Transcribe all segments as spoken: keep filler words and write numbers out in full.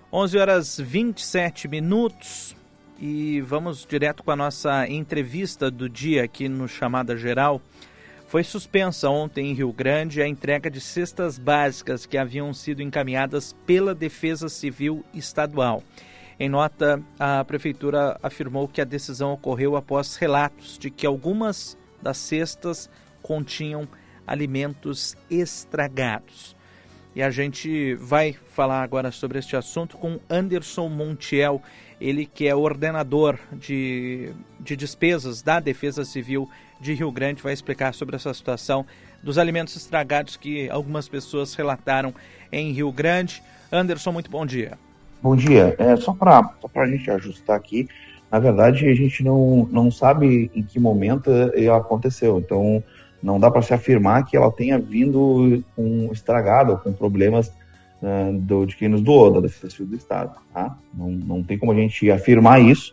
onze horas e vinte e sete minutos e vamos direto com a nossa entrevista do dia aqui no Chamada Geral. Foi suspensa ontem em Rio Grande a entrega de cestas básicas que haviam sido encaminhadas pela Defesa Civil Estadual. Em nota, a Prefeitura afirmou que a decisão ocorreu após relatos de que algumas das cestas continham alimentos estragados. E a gente vai falar agora sobre este assunto com Anderson Montiel, ele que é ordenador de, de despesas da Defesa Civil de Rio Grande, vai explicar sobre essa situação dos alimentos estragados que algumas pessoas relataram em Rio Grande. Anderson, muito bom dia. Bom dia. É, só para só para a gente ajustar aqui, na verdade a gente não, não sabe em que momento ela aconteceu, então não dá para se afirmar que ela tenha vindo com estragada ou com problemas uh, do, de quem nos doou, da Defesa Civil do Estado. Tá? Não, não tem como a gente afirmar isso,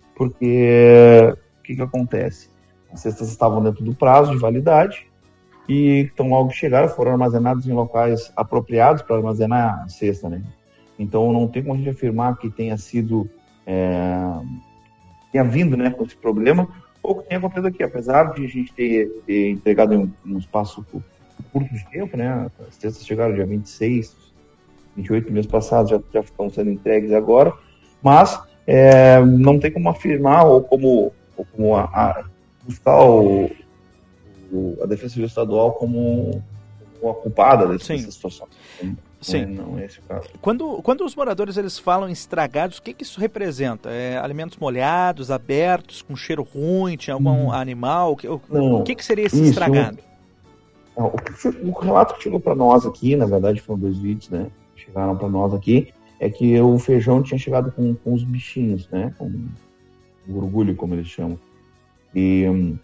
porque o que, que acontece? As cestas estavam dentro do prazo de validade e, então, logo que chegaram, foram armazenados em locais apropriados para armazenar a cesta, né? Então, não tem como a gente afirmar que tenha sido, é, tenha vindo, né, com esse problema, ou que tenha acontecido aqui, apesar de a gente ter, ter entregado em um, um espaço curto de tempo, né? As cestas chegaram dia vinte e seis, vinte e oito, mês passado, já, já estão sendo entregues agora, mas é, não tem como afirmar ou como, ou como a, a, buscar o, o, a Defesa Civil Estadual como, como a culpada dessa, dessa situação. Sim. Não, não é esse o caso. Quando, quando os moradores eles falam em estragados, o que, que isso representa? É, alimentos molhados, abertos, com cheiro ruim, tinha algum hum. animal? O, que, o, não, o que, que seria esse isso, estragado? Um, o, o relato que chegou para nós aqui, na verdade foram dois vídeos, né? Chegaram para nós aqui, é que o feijão tinha chegado com, com os bichinhos, né? Com o orgulho, como eles chamam. E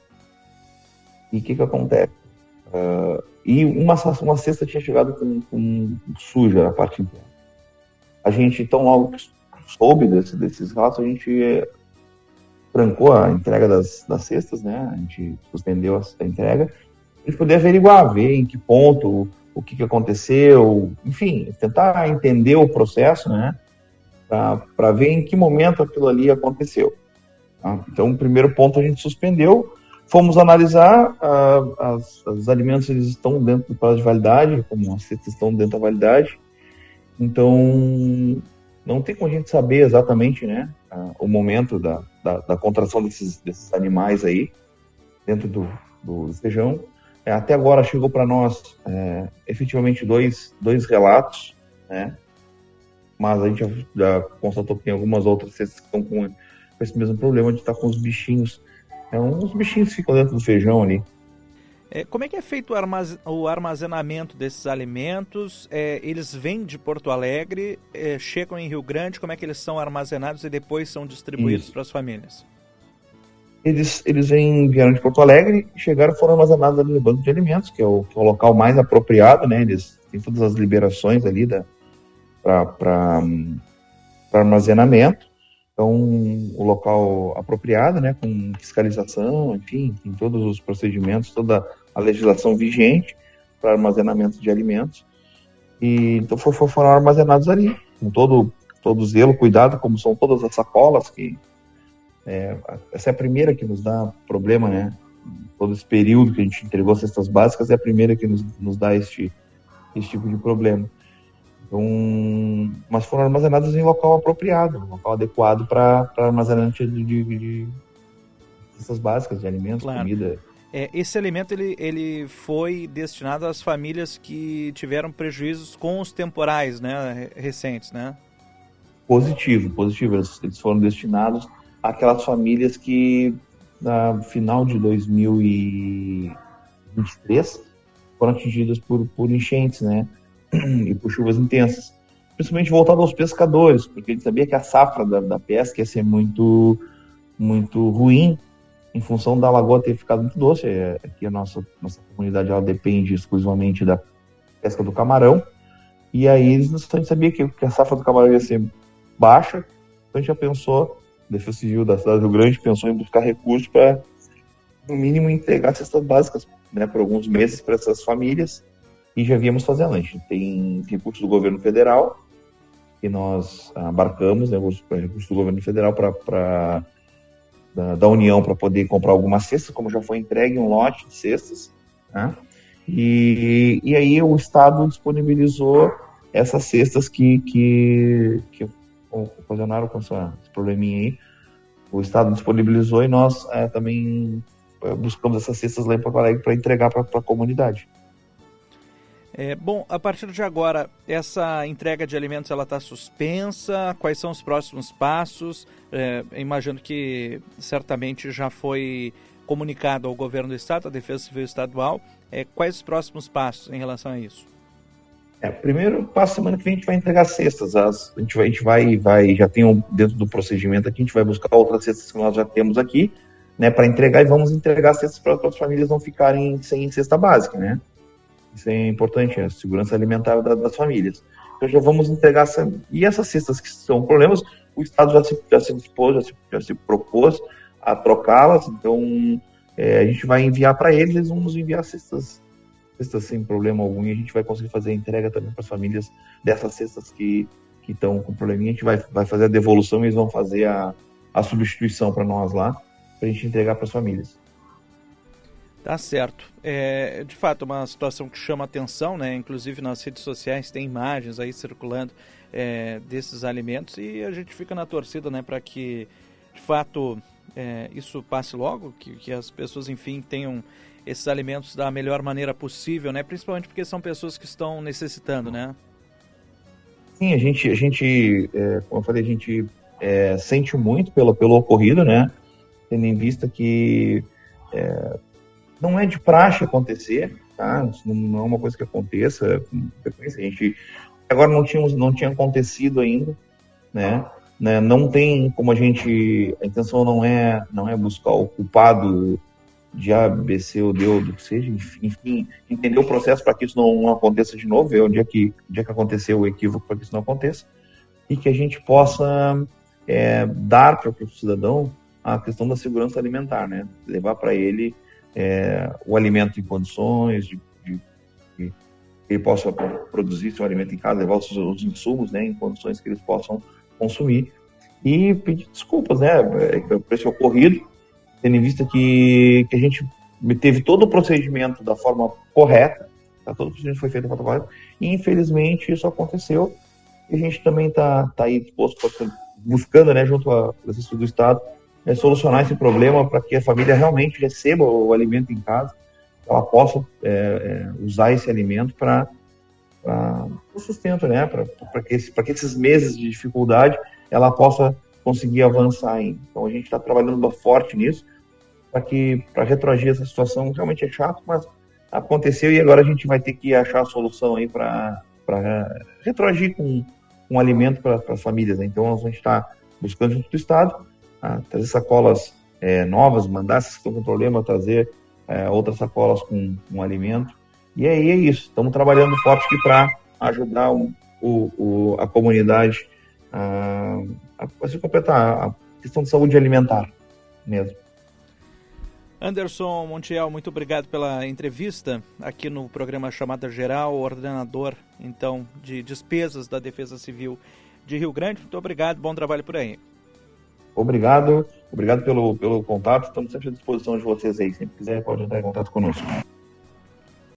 o que que acontece? Uh, e uma, uma cesta tinha chegado com, com suja a parte interna. A gente, então, logo soube desse, desses relatos, a gente trancou a entrega das, das cestas, né? A gente suspendeu a, a entrega, para poder averiguar, ver em que ponto, o que, que aconteceu, enfim, tentar entender o processo, né? Para ver em que momento aquilo ali aconteceu. Tá? Então, o primeiro ponto a gente suspendeu. Fomos analisar, uh, os alimentos eles estão dentro do prazo de validade, como as cestas estão dentro da validade, então não tem como a gente saber exatamente, né, uh, o momento da, da, da contração desses, desses animais aí, dentro do, do feijão. É, até agora chegou para nós é, efetivamente dois, dois relatos, né, mas a gente já, já constatou que tem algumas outras cestas que estão com, com esse mesmo problema de estar com os bichinhos. Então, os bichinhos ficam dentro do feijão ali. É, como é que é feito o, armazen- o armazenamento desses alimentos? É, eles vêm de Porto Alegre, é, chegam em Rio Grande, como é que eles são armazenados e depois são distribuídos para as famílias? Eles, eles vêm, vieram de Porto Alegre e chegaram e foram armazenados ali no Banco de Alimentos, que é o, que é o local mais apropriado, né? Eles têm todas as liberações ali para armazenamento. Então, o local apropriado, né, com fiscalização, enfim, tem todos os procedimentos, toda a legislação vigente para armazenamento de alimentos. E então foram armazenados ali, com todo, todo zelo, cuidado, como são todas as sacolas, que é, essa é a primeira que nos dá problema, né? Todo esse período que a gente entregou cestas básicas é a primeira que nos, nos dá este, este tipo de problema. Então, mas foram armazenados em local apropriado, um local adequado para armazenamento de, de, de cestas básicas, de alimentos, claro. Comida. É, esse alimento ele, ele foi destinado às famílias que tiveram prejuízos com os temporais, né, recentes, né? Positivo, positivo. Eles, eles foram destinados àquelas famílias que, no final de dois mil e vinte e três, foram atingidas por, por enchentes, né? E por chuvas intensas, principalmente voltado aos pescadores, porque ele sabia que a safra da, da pesca ia ser muito, muito ruim, em função da lagoa ter ficado muito doce. Aqui a nossa, nossa comunidade ela depende exclusivamente da pesca do camarão, e aí eles a gente sabia que, que a safra do camarão ia ser baixa, então a gente já pensou, a Defesa Civil da cidade do Rio Grande pensou em buscar recursos para, no mínimo, entregar cestas básicas, né, por alguns meses para essas famílias. E já viemos fazendo, a gente tem recursos do governo federal que nós abarcamos, né, recursos do governo federal para da, da União para poder comprar algumas cestas, como já foi entregue um lote de cestas, né? E, e aí o Estado disponibilizou essas cestas que, que, que ocasionaram com essa, esse probleminha aí. O Estado disponibilizou e nós é, também buscamos essas cestas lá em Porto Alegre para entregar para a comunidade. É, bom, a partir de agora, essa entrega de alimentos ela está suspensa? Quais são os próximos passos? É, imagino que certamente já foi comunicado ao governo do Estado, à Defesa Civil Estadual. É, quais os próximos passos em relação a isso? É, primeiro passo, semana que vem a gente vai entregar cestas. As, a gente vai, a gente vai, vai já tem um, dentro do procedimento aqui, a gente vai buscar outras cestas que nós já temos aqui, né, para entregar, e vamos entregar cestas para as famílias não ficarem sem cesta básica, né? Isso é importante, a segurança alimentar da, das famílias. Então já vamos entregar essa, e essas cestas que são problemas, o Estado já se, já se dispôs, já se, já se propôs a trocá-las, então é, a gente vai enviar para eles, eles vão nos enviar cestas, cestas sem problema algum, e a gente vai conseguir fazer a entrega também para as famílias dessas cestas que que estão com probleminha. A gente vai, vai fazer a devolução e eles vão fazer a, a substituição para nós lá, para a gente entregar para as famílias. Tá certo. É, de fato, uma situação que chama atenção, né? Inclusive nas redes sociais tem imagens aí circulando é, desses alimentos, e a gente fica na torcida, né, para que, de fato, é, isso passe logo, que, que as pessoas, enfim, tenham esses alimentos da melhor maneira possível, né? Principalmente porque são pessoas que estão necessitando, né? Sim, a gente, a gente é, como eu falei, a gente é, sente muito pelo, pelo ocorrido, né? Tendo em vista que é, não é de praxe acontecer, tá? Isso não é uma coisa que aconteça com frequência. A gente agora não tínhamos, não tinha acontecido ainda, né? né? Não tem como a gente, a intenção não é, não é buscar o culpado de A, B, C ou D, ou do que seja, enfim, entender o processo para que isso não aconteça de novo, ver onde é que, onde é que aconteceu o equívoco para que isso não aconteça, e que a gente possa é, dar para o cidadão a questão da segurança alimentar, né? Levar para ele é, o alimento em condições, de, de, de que ele possa produzir seu alimento em casa, levar os, os insumos, né, em condições que eles possam consumir, e pedir desculpas, né, por esse ocorrido, tendo em vista que, que a gente teve todo o procedimento da forma correta, tá? Todo o procedimento foi feito da forma correta, e infelizmente isso aconteceu, e a gente também está tá aí disposto, buscando, né, junto à Defesa do Estado, é, solucionar esse problema para que a família realmente receba o alimento em casa, ela possa é, é, usar esse alimento para o sustento, né, para que, esse, que esses meses de dificuldade ela possa conseguir avançar ainda. Então a gente está trabalhando forte nisso, para que para retroagir essa situação. Realmente é chato, mas aconteceu, e agora a gente vai ter que achar a solução aí para retroagir com um alimento para as famílias, né? Então a gente está buscando junto do Estado a trazer sacolas é, novas, mandar essas que estão com problema, trazer é, outras sacolas com um alimento, e aí é isso. Estamos trabalhando forte aqui para ajudar o, o, o, a comunidade a, a, a se completar a questão de saúde alimentar mesmo. Anderson Montiel, muito obrigado pela entrevista aqui no programa Chamada Geral, ordenador, então, de despesas da Defesa Civil de Rio Grande. Muito obrigado, bom trabalho por aí. Obrigado, obrigado pelo, pelo contato, estamos sempre à disposição de vocês aí, sempre quiser pode entrar em contato conosco.